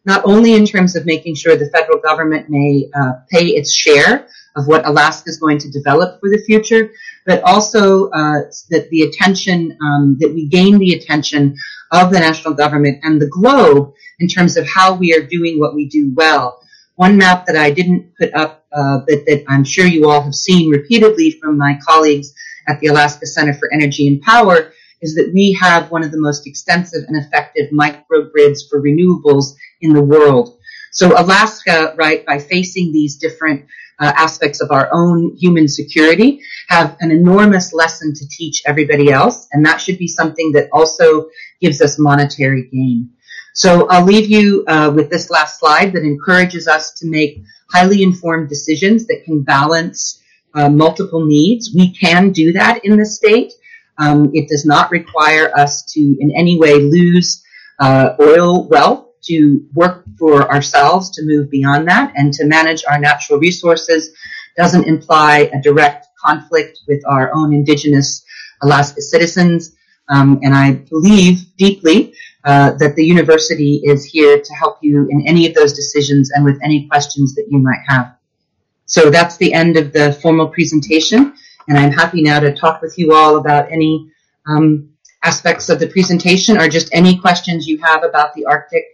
not only in terms of making sure the federal government may pay its share of what Alaska is going to develop for the future, but also that the attention, that we gain the attention of the national government and the globe in terms of how we are doing what we do well. One map that I didn't put up, but that I'm sure you all have seen repeatedly from my colleagues at the Alaska Center for Energy and Power, is that we have one of the most extensive and effective microgrids for renewables in the world. So Alaska, right, by facing these different aspects of our own human security, have an enormous lesson to teach everybody else, and that should be something that also gives us monetary gain. So I'll leave you with this last slide that encourages us to make highly informed decisions that can balance multiple needs. We can do that in the state. It does not require us to in any way lose oil wealth to work for ourselves to move beyond that, and to manage our natural resources doesn't imply a direct conflict with our own Indigenous Alaska citizens. And I believe deeply that the university is here to help you in any of those decisions and with any questions that you might have. So that's the end of the formal presentation, and I'm happy now to talk with you all about any aspects of the presentation or just any questions you have about the Arctic.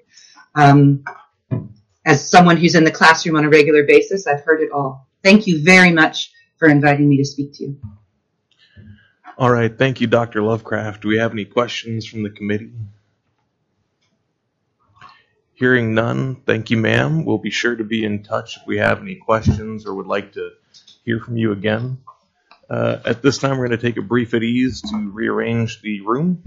As someone who's in the classroom on a regular basis, I've heard it all. Thank you very much for inviting me to speak to you. All right. Thank you, Dr. Lovecraft. Do we have any questions from the committee? Hearing none, thank you, ma'am. We'll be sure to be in touch if we have any questions or would like to hear from you again. At this time, we're going to take a brief at ease to rearrange the room.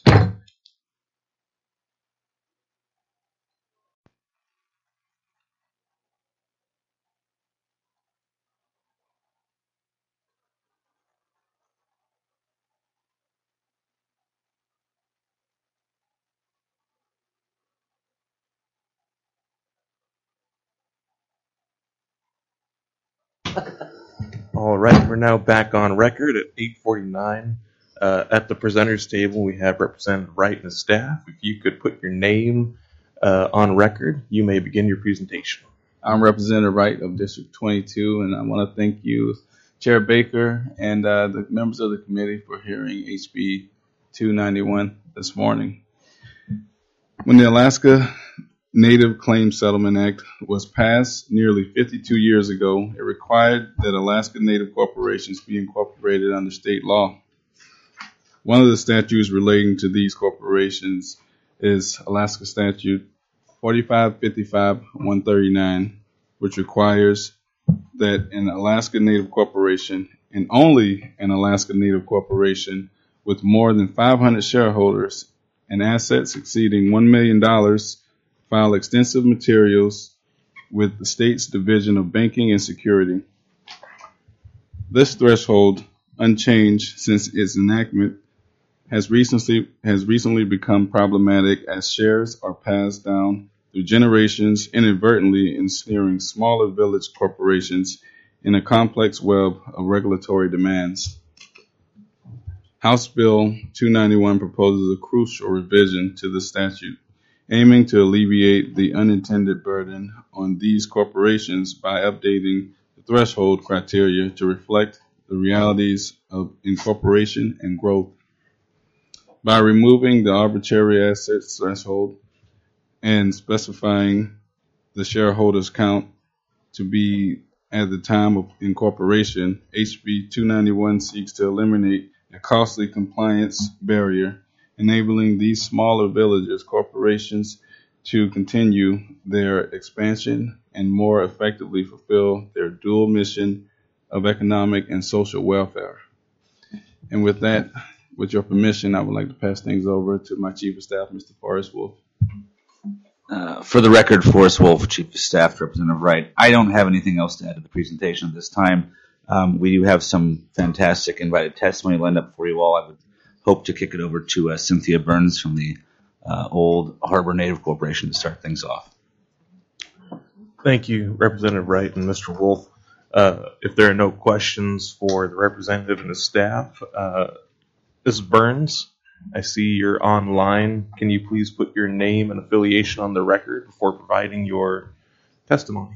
All right, we're now back on record at 8:49. At the presenters table, we have Representative Wright and his staff. If you could put your name on record, you may begin your presentation. I'm Representative Wright of District 22, and I want to thank you, Chair Baker, and the members of the committee for hearing HB 291 this morning. When the Alaska Native Claims Settlement Act was passed nearly 52 years ago, it required that Alaska Native corporations be incorporated under state law. One of the statutes relating to these corporations is Alaska Statute 4555-139, which requires that an Alaska Native corporation, and only an Alaska Native corporation with more than 500 shareholders and assets exceeding $1 million, file extensive materials with the state's Division of Banking and Security. This threshold, unchanged since its enactment, has recently become problematic as shares are passed down through generations, inadvertently ensnaring smaller village corporations in a complex web of regulatory demands. House Bill 291 proposes a crucial revision to the statute, aiming to alleviate the unintended burden on these corporations by updating the threshold criteria to reflect the realities of incorporation and growth. By removing the arbitrary assets threshold and specifying the shareholders count to be at the time of incorporation, HB 291 seeks to eliminate a costly compliance barrier, enabling these smaller villages corporations to continue their expansion and more effectively fulfill their dual mission of economic and social welfare. And with that, with your permission, I would like to pass things over to my Chief of Staff, Mr. Forrest Wolf. For the record, Forrest Wolf, Chief of Staff, Representative Wright. I don't have anything else to add to the presentation at this time. We do have some fantastic invited testimony lined up for you all. I would hope to kick it over to Cynthia Burns from the Old Harbor Native Corporation to start things off. Thank you, Representative Wright and Mr. Wolf. If there are no questions for the representative and his staff, Ms. Burns, I see you're online. Can you please put your name and affiliation on the record before providing your testimony?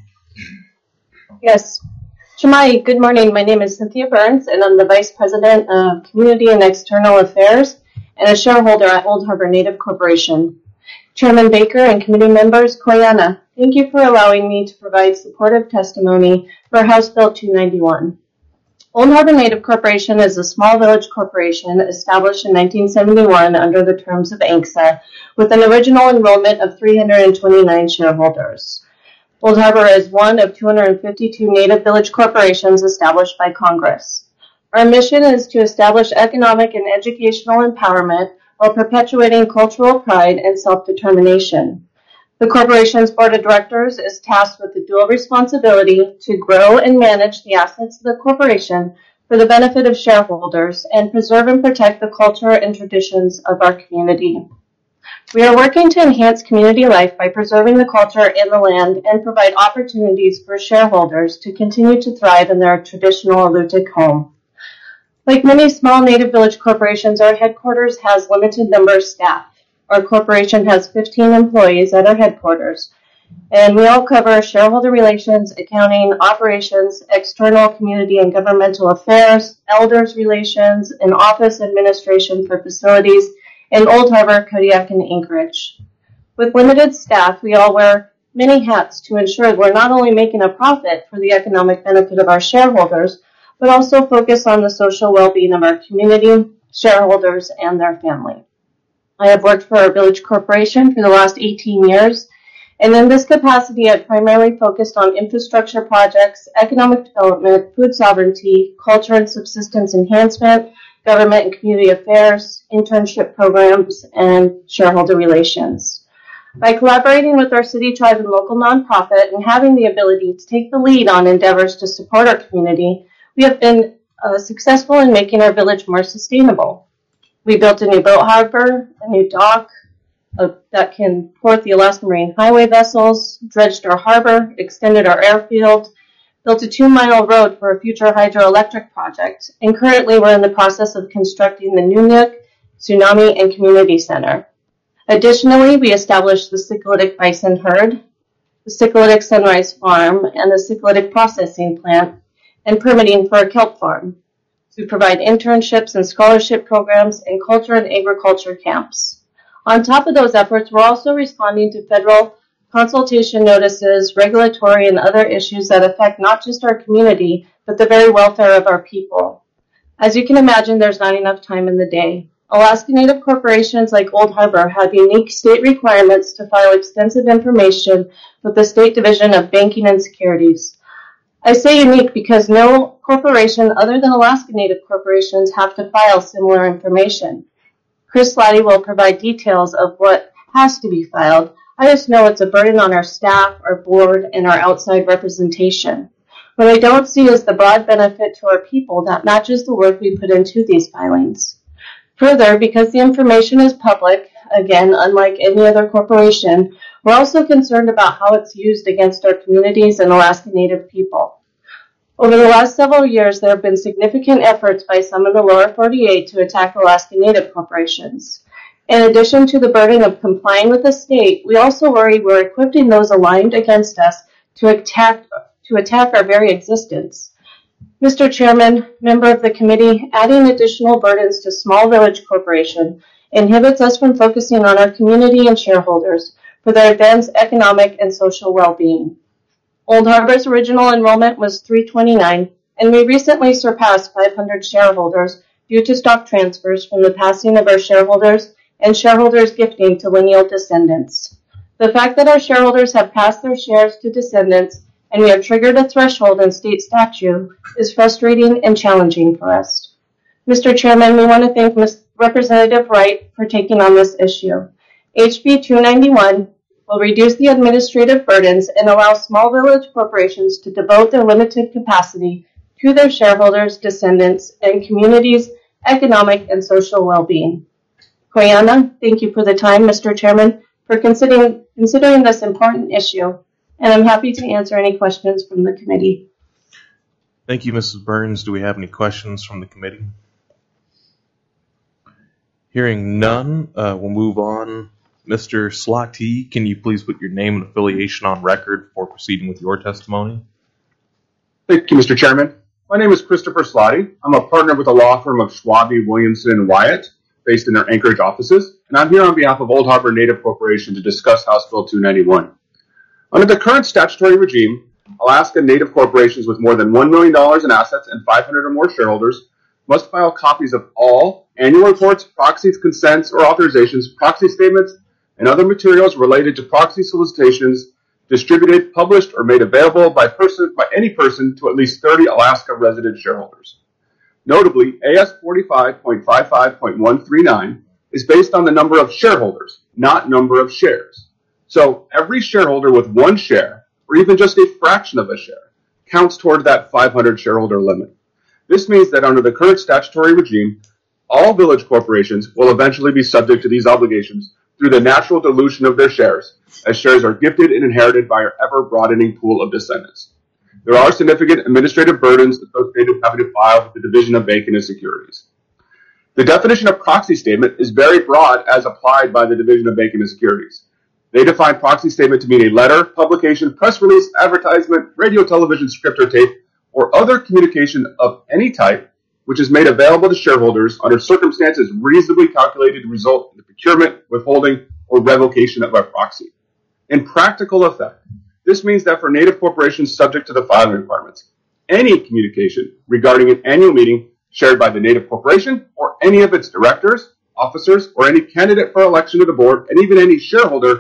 Yes. Shamai, good morning. My name is Cynthia Burns, and I'm the Vice President of Community and External Affairs and a shareholder at Old Harbor Native Corporation. Chairman Baker and committee members, Koyana, thank you for allowing me to provide supportive testimony for House Bill 291. Old Harbor Native Corporation is a small village corporation established in 1971 under the terms of ANCSA with an original enrollment of 329 shareholders. Old Harbor is one of 252 Native village corporations established by Congress. Our mission is to establish economic and educational empowerment while perpetuating cultural pride and self-determination. The corporation's board of directors is tasked with the dual responsibility to grow and manage the assets of the corporation for the benefit of shareholders and preserve and protect the culture and traditions of our community. We are working to enhance community life by preserving the culture and the land and provide opportunities for shareholders to continue to thrive in their traditional Alutiiq home. Like many small Native village corporations, our headquarters has limited number of staff. Our corporation has 15 employees at our headquarters, and we all cover shareholder relations, accounting, operations, external community and governmental affairs, elders relations, and office administration for facilities in Old Harbor, Kodiak, and Anchorage. With limited staff, we all wear many hats to ensure we're not only making a profit for the economic benefit of our shareholders, but also focus on the social well-being of our community, shareholders, and their family. I have worked for our village corporation for the last 18 years, and in this capacity, I've primarily focused on infrastructure projects, economic development, food sovereignty, culture and subsistence enhancement, government and community affairs, internship programs, and shareholder relations. By collaborating with our city, tribe, and local nonprofit and having the ability to take the lead on endeavors to support our community, we have been successful in making our village more sustainable. We built a new boat harbor, a new dock that can port the Alaska Marine Highway vessels, dredged our harbor, extended our airfield, built a 2-mile road for a future hydroelectric project, and currently we're in the process of constructing the Nunuk Tsunami and Community Center. Additionally, we established the Sycolitic Bison Herd, the Sycolitic Sunrise Farm, and the Sycolitic Processing Plant, and permitting for a kelp farm. We provide internships and scholarship programs and culture and agriculture camps. On top of those efforts, we're also responding to federal consultation notices, regulatory, and other issues that affect not just our community, but the very welfare of our people. As you can imagine, there's not enough time in the day. Alaska Native corporations like Old Harbor have unique state requirements to file extensive information with the State Division of Banking and Securities. I say unique because no corporation other than Alaska Native corporations have to file similar information. Chris Latty will provide details of what has to be filed. I just know it's a burden on our staff, our board, and our outside representation. What I don't see is the broad benefit to our people that matches the work we put into these filings. Further, because the information is public, again, unlike any other corporation, we're also concerned about how it's used against our communities and Alaska Native people. Over the last several years, there have been significant efforts by some in the lower 48 to attack Alaska Native corporations. In addition to the burden of complying with the state, we also worry we're equipping those aligned against us to attack our very existence. Mr. Chairman, member of the committee, adding additional burdens to small village corporation inhibits us from focusing on our community and shareholders for their advanced economic and social well-being. Old Harbor's original enrollment was 329, and we recently surpassed 500 shareholders due to stock transfers from the passing of our shareholders and shareholders gifting to lineal descendants. The fact that our shareholders have passed their shares to descendants and we have triggered a threshold in state statute is frustrating and challenging for us. Mr. Chairman, we want to thank Representative Wright for taking on this issue. HB 291 will reduce the administrative burdens and allow small village corporations to devote their limited capacity to their shareholders, descendants, and communities' economic and social well-being. Koyana, thank you for the time, Mr. Chairman, for considering this important issue, and I'm happy to answer any questions from the committee. Thank you, Mrs. Burns. Do we have any questions from the committee? Hearing none, we'll move on. Mr. Slotty, can you please put your name and affiliation on record before proceeding with your testimony? Thank you, Mr. Chairman. My name is Christopher Slotty. I'm a partner with the law firm of Schwabe, Williamson, and Wyatt, based in their Anchorage offices, and I'm here on behalf of Old Harbor Native Corporation to discuss House Bill 291. Under the current statutory regime, Alaska Native corporations with more than $1 million in assets and 500 or more shareholders must file copies of all annual reports, proxies, consents, or authorizations, proxy statements, and other materials related to proxy solicitations distributed, published, or made available by any person to at least 30 Alaska resident shareholders. Notably, AS 45.55.139 is based on the number of shareholders, not number of shares. So every shareholder with one share, or even just a fraction of a share, counts toward that 500 shareholder limit. This means that under the current statutory regime, all village corporations will eventually be subject to these obligations through the natural dilution of their shares, as shares are gifted and inherited by our ever-broadening pool of descendants. There are significant administrative burdens associated with having to file with the Division of Banking and Securities. The definition of proxy statement is very broad as applied by the Division of Banking and Securities. They define proxy statement to mean a letter, publication, press release, advertisement, radio, television, script, or tape, or other communication of any type which is made available to shareholders under circumstances reasonably calculated to result in the procurement, withholding, or revocation of a proxy. In practical effect, this means that for Native corporations subject to the filing requirements, any communication regarding an annual meeting shared by the Native corporation or any of its directors, officers, or any candidate for election to the board, and even any shareholder,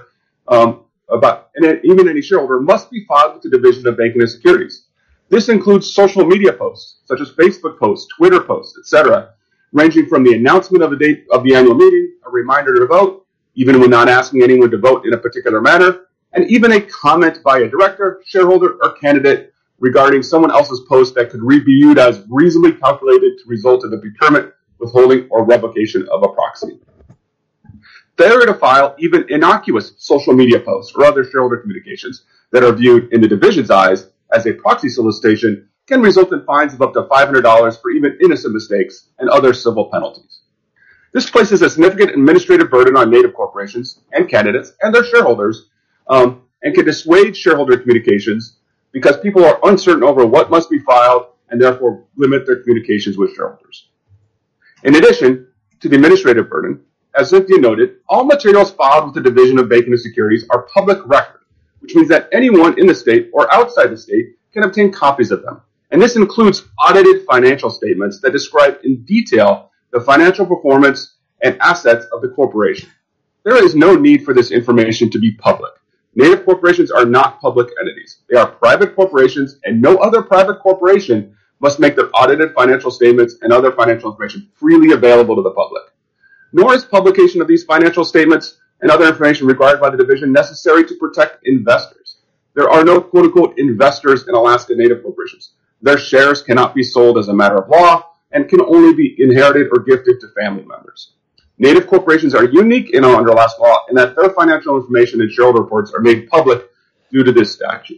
must be filed with the Division of Banking and Securities. This includes social media posts, such as Facebook posts, Twitter posts, etc., ranging from the announcement of the date of the annual meeting, a reminder to vote, even when not asking anyone to vote in a particular manner, and even a comment by a director, shareholder, or candidate regarding someone else's post that could be viewed as reasonably calculated to result in the procurement, withholding, or revocation of a proxy. Failure to file even innocuous social media posts or other shareholder communications that are viewed in the division's eyes as a proxy solicitation can result in fines of up to $500 for even innocent mistakes and other civil penalties. This places a significant administrative burden on Native corporations and candidates and their shareholders, and can dissuade shareholder communications because people are uncertain over what must be filed and therefore limit their communications with shareholders. In addition to the administrative burden, as Cynthia noted, all materials filed with the Division of Banking and Securities are public record, which means that anyone in the state or outside the state can obtain copies of them. And this includes audited financial statements that describe in detail the financial performance and assets of the corporation. There is no need for this information to be public. Native corporations are not public entities. They are private corporations, and no other private corporation must make their audited financial statements and other financial information freely available to the public. Nor is publication of these financial statements and other information required by the division necessary to protect investors. There are no quote-unquote investors in Alaska Native corporations. Their shares cannot be sold as a matter of law and can only be inherited or gifted to family members. Native corporations are unique under Alaska law in that their financial information and shareholder reports are made public due to this statute.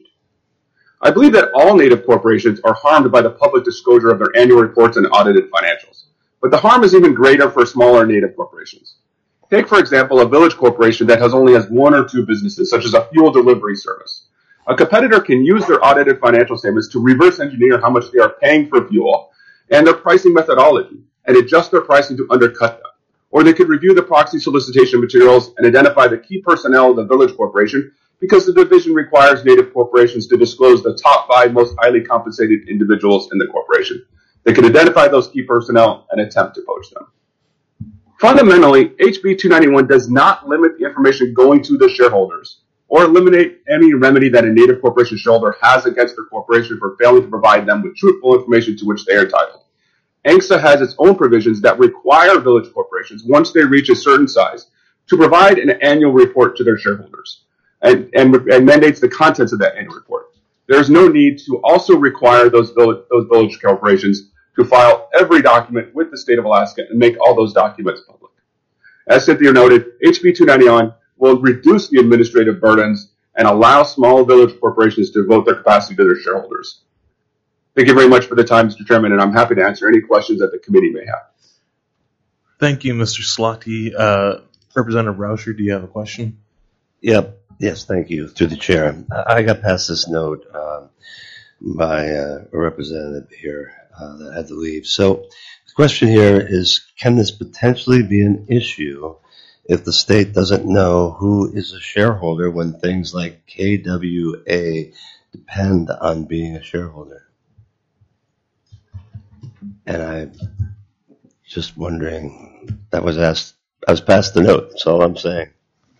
I believe that all Native corporations are harmed by the public disclosure of their annual reports and audited financials. But the harm is even greater for smaller Native corporations. Take, for example, a village corporation that only has one or two businesses, such as a fuel delivery service. A competitor can use their audited financial statements to reverse engineer how much they are paying for fuel and their pricing methodology and adjust their pricing to undercut them. Or they could review the proxy solicitation materials and identify the key personnel of the village corporation because the division requires Native corporations to disclose the top 5 most highly compensated individuals in the corporation. They can identify those key personnel and attempt to poach them. Fundamentally, HB 291 does not limit the information going to the shareholders or eliminate any remedy that a Native corporation shareholder has against their corporation for failing to provide them with truthful information to which they are entitled. ANCSA has its own provisions that require village corporations, once they reach a certain size, to provide an annual report to their shareholders and mandates the contents of that annual report. There is no need to also require those village corporations to file every document with the state of Alaska and make all those documents public. As Cynthia noted, HB 291 will reduce the administrative burdens and allow small village corporations to devote their capacity to their shareholders. Thank you very much for the time, Mr. Chairman, and I'm happy to answer any questions that the committee may have. Thank you, Mr. Slotty. Representative Rauscher, do you have a question? Yep. Yes, thank you. Through the chair. I got past this note by a representative here that had to leave. So the question here is, can this potentially be an issue if the state doesn't know who is a shareholder when things like KWA depend on being a shareholder? And I'm just wondering, that was asked, I was past the note, that's all I'm saying.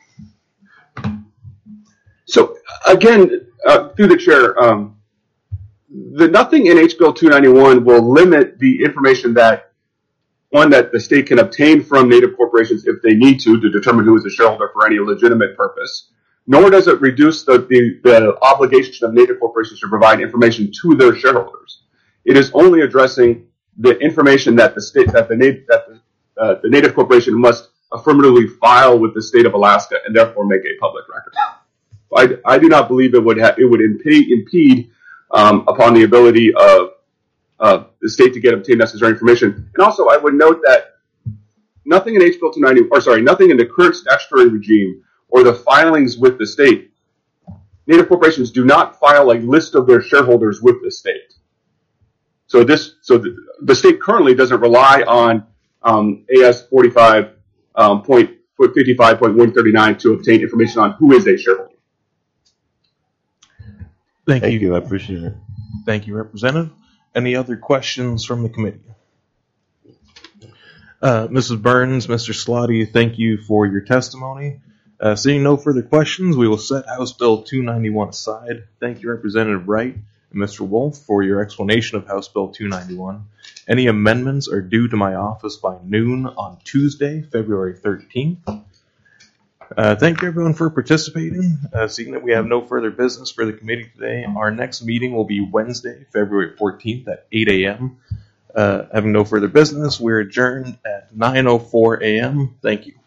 So again, through the chair, nothing in H. Bill 291 will limit the information that the state can obtain from Native corporations if they need to determine who is a shareholder for any legitimate purpose. Nor does it reduce the obligation of Native corporations to provide information to their shareholders. It is only addressing the information that the Native corporation must affirmatively file with the state of Alaska and therefore make a public record. I do not believe it would impede upon the ability of the state to obtain necessary information. And also, I would note that nothing in H. Bill 290, nothing in the current statutory regime or the filings with the state, Native corporations do not file a list of their shareholders with the state. So the state currently doesn't rely on AS 45.55.139 to obtain information on who is a shareholder. Thank you. I appreciate it. Thank you, Representative. Any other questions from the committee? Mrs. Burns, Mr. Slotty, thank you for your testimony. Seeing no further questions, we will set House Bill 291 aside. Thank you, Representative Wright and Mr. Wolf, for your explanation of House Bill 291. Any amendments are due to my office by noon on Tuesday, February 13th. Thank you, everyone, for participating. Seeing that we have no further business for the committee today, our next meeting will be Wednesday, February 14th at 8 a.m. Having no further business, we're adjourned at 9:04 a.m. Thank you.